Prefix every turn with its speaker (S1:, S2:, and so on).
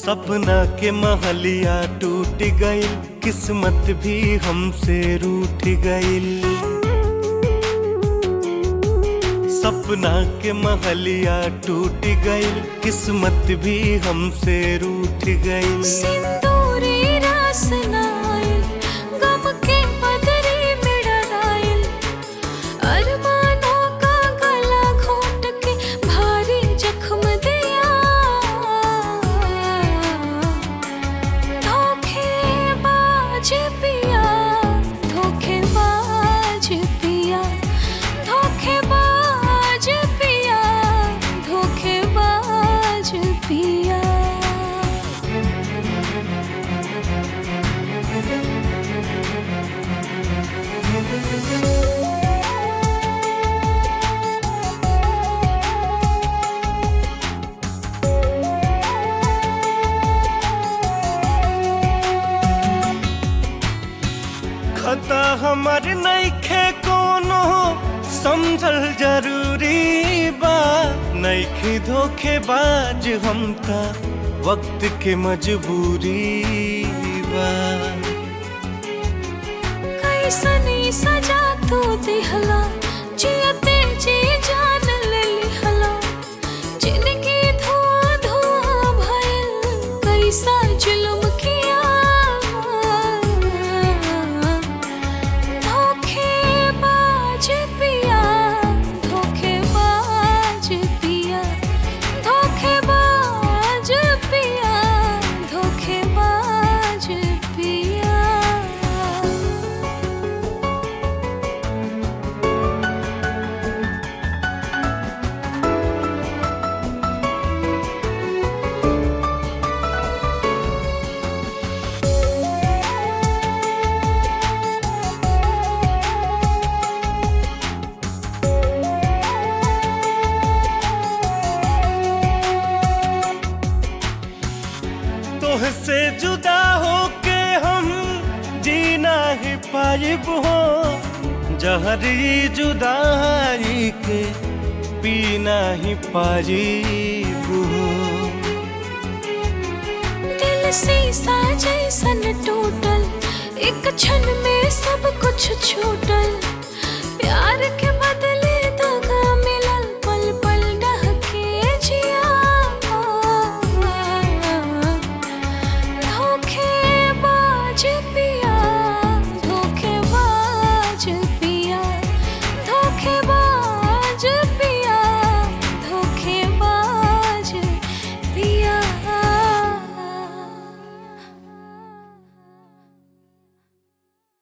S1: सपना के महलिया टूट गइल, किस्मत भी हमसे रूठ गइल। सपना के महलिया टूट गइल, किस्मत भी हमसे रूठ गइल।
S2: सिंदूरी रास नाइल, गम के बदरी में डराइल, अरमानों का गला घोंट के भारी जख्म दिया। धोखेबाज पिया, धोखेबाज पिया, धोखेबाज पिया, धोखेबाज पिया।
S1: खता हमार नइखे कोनो समझल जरूरी बा। नइखे धोखेबाज हम ता वक्त के मजबूरी बा।
S2: कैसनी सजा तू दिहला, जियते जी जान ले लिहला। जिंदगी धुआं धुआं भइल, कैसा जुल्म किया। धोखेबाज पिया, धोखेबाज पिया, धोखेबाज पिया, धोखेबाज पिया।
S1: तोहसे जुदा होके हम जीना ही पाइब हो। जहरी जुदाई के पीना ही पाइब हो।
S2: दिल शीशा जैसन टूटल, एक क्षण में सब कुछ छूटल। प्यार के बदले